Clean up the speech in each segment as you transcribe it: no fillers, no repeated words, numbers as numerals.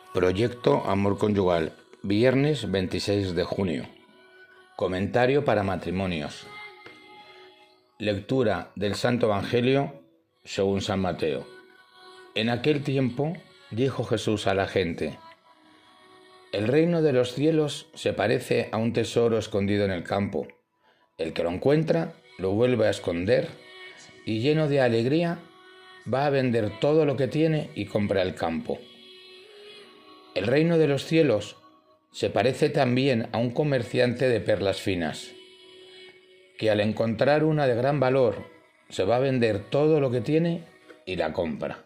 Proyecto Amor Conyugal, viernes 26 de junio. Comentario para matrimonios. Lectura del Santo Evangelio según San Mateo. En aquel tiempo dijo Jesús a la gente: el reino de los cielos se parece a un tesoro escondido en el campo. El que lo encuentra lo vuelve a esconder y, lleno de alegría, va a vender todo lo que tiene y compra el campo. El reino de los cielos se parece también a un comerciante de perlas finas, que al encontrar una de gran valor se va a vender todo lo que tiene y la compra.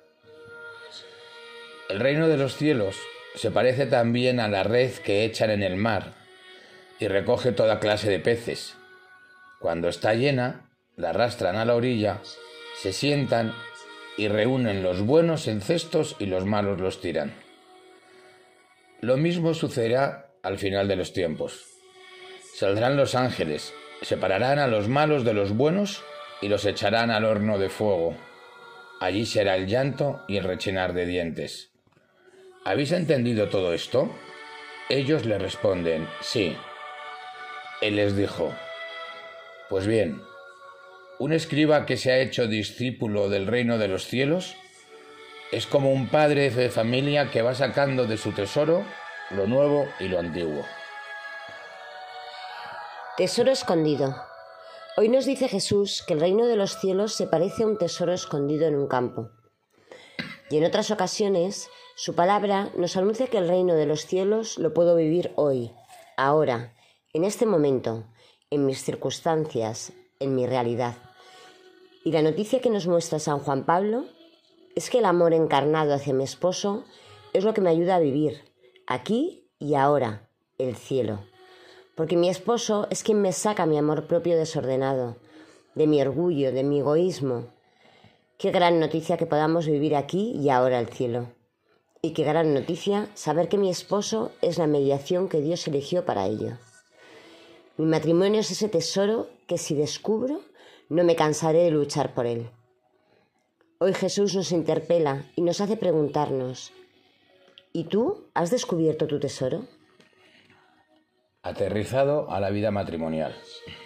El reino de los cielos se parece también a la red que echan en el mar y recoge toda clase de peces. Cuando está llena, la arrastran a la orilla, se sientan y reúnen los buenos en cestos y los malos los tiran. Lo mismo sucederá al final de los tiempos. Saldrán los ángeles, separarán a los malos de los buenos y los echarán al horno de fuego. Allí será el llanto y el rechinar de dientes. ¿Habéis entendido todo esto? Ellos le responden: sí. Él les dijo: pues bien, un escriba que se ha hecho discípulo del reino de los cielos es como un padre de familia que va sacando de su tesoro lo nuevo y lo antiguo. Tesoro escondido. Hoy nos dice Jesús que el reino de los cielos se parece a un tesoro escondido en un campo. Y en otras ocasiones, su palabra nos anuncia que el reino de los cielos lo puedo vivir hoy, ahora, en este momento, en mis circunstancias, en mi realidad. Y la noticia que nos muestra San Juan Pablo es que el amor encarnado hacia mi esposo es lo que me ayuda a vivir, aquí y ahora, el cielo. Porque mi esposo es quien me saca mi amor propio desordenado, de mi orgullo, de mi egoísmo. Qué gran noticia que podamos vivir aquí y ahora el cielo. Y qué gran noticia saber que mi esposo es la mediación que Dios eligió para ello. Mi matrimonio es ese tesoro que, si descubro, no me cansaré de luchar por él. Hoy Jesús nos interpela y nos hace preguntarnos: ¿y tú has descubierto tu tesoro? Aterrizado a la vida matrimonial.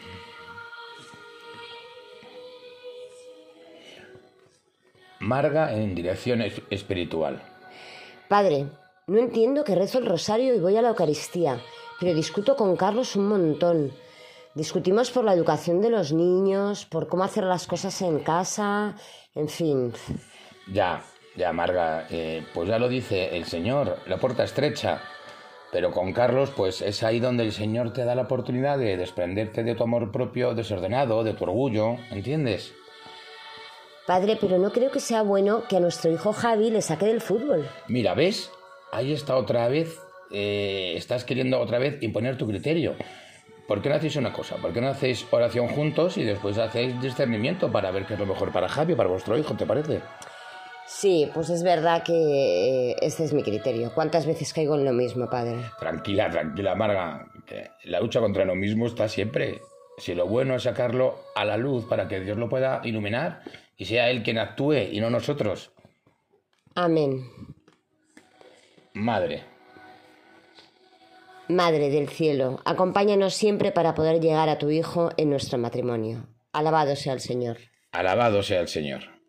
Marga en dirección espiritual. Padre, no entiendo que rezo el rosario y voy a la Eucaristía, pero discuto con Carlos un montón. Discutimos por la educación de los niños, por cómo hacer las cosas en casa, en fin. Ya, Marga, pues ya lo dice el Señor, la puerta estrecha. Pero con Carlos, pues es ahí donde el Señor te da la oportunidad de desprenderte de tu amor propio desordenado, de tu orgullo, ¿entiendes? Padre, pero no creo que sea bueno que a nuestro hijo Javi le saque del fútbol. Mira, ¿ves? Ahí está otra vez, estás queriendo otra vez imponer tu criterio. ¿Por qué no hacéis una cosa? ¿Por qué no hacéis oración juntos y después hacéis discernimiento para ver qué es lo mejor para Javi, para vuestro hijo, ¿te parece? Sí, pues es verdad que este es mi criterio. ¿Cuántas veces caigo en lo mismo, padre? Tranquila, Marga. Que la lucha contra lo mismo está siempre. Si lo bueno es sacarlo a la luz para que Dios lo pueda iluminar y sea Él quien actúe y no nosotros. Amén. Madre del cielo, acompáñanos siempre para poder llegar a tu Hijo en nuestro matrimonio. Alabado sea el Señor. Alabado sea el Señor.